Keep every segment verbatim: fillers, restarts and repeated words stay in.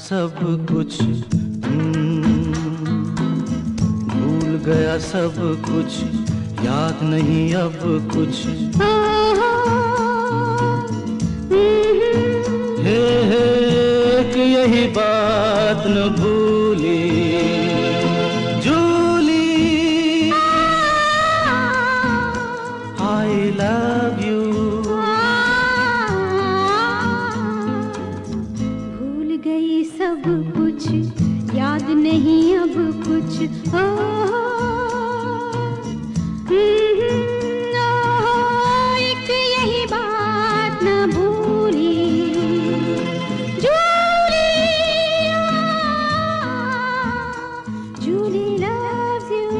सब कुछ, हम्म, भूल गया सब कुछ, याद नहीं अब कुछ। हे हे एक यही बात न भूली जूली, आई लव यू। भूल गई सब कुछ, याद नहीं अब कुछ। ओ, एक यही बात न भूली जूली, जूली loves you।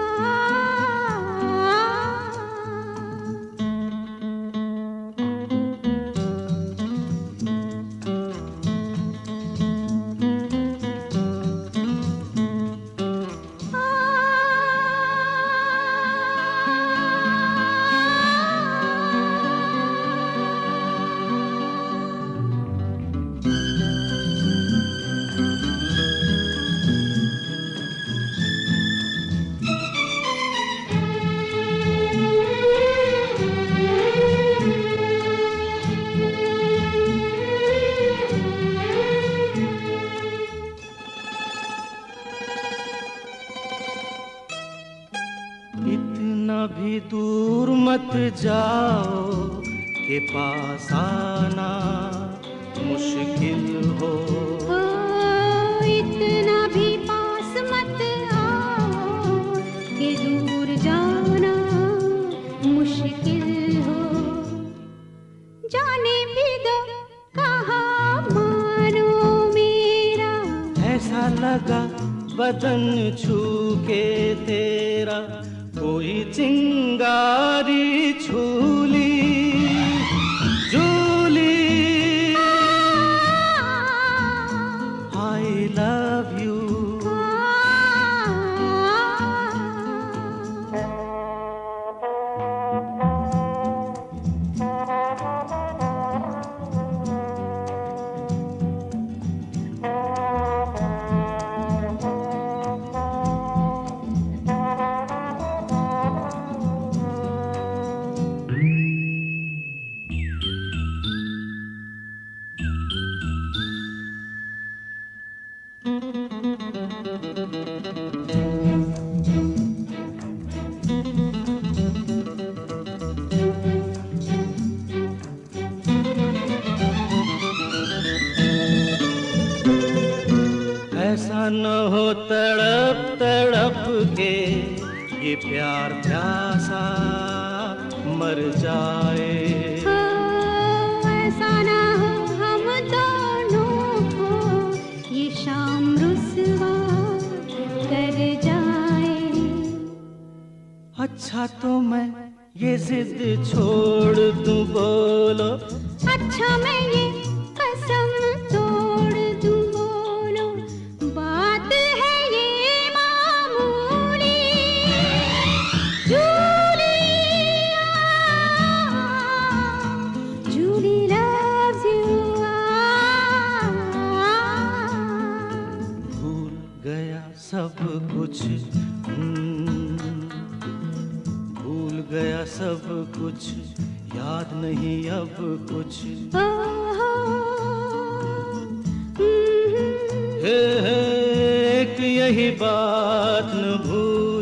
इतना भी दूर मत जाओ के पास आना मुश्किल हो। ओ, इतना भी पास मत आओ कि दूर जाना मुश्किल हो। जाने भी दो कहाँ मानो मेरा, ऐसा लगा बदन छू के तेरा कोई चिंगारी छूली जूली, आई लव यू। ऐसा न हो तड़प तड़प के ये प्यार प्यासा मर जाए। ओ, ऐसा ना हो हम दोनों को ये शाम रुसवा कर जाए। अच्छा तो मैं ये जिद छोड़ दूं, बोलो। अच्छा मैं ये कसम तोड़ दूं, बोलो। बात है ये मामूली जूली, जूली loves you। भूल गया सब कुछ, हम्म, भूल गया सब कुछ, याद नहीं अब कुछ। ओ, हे हे एक यही बात न भूल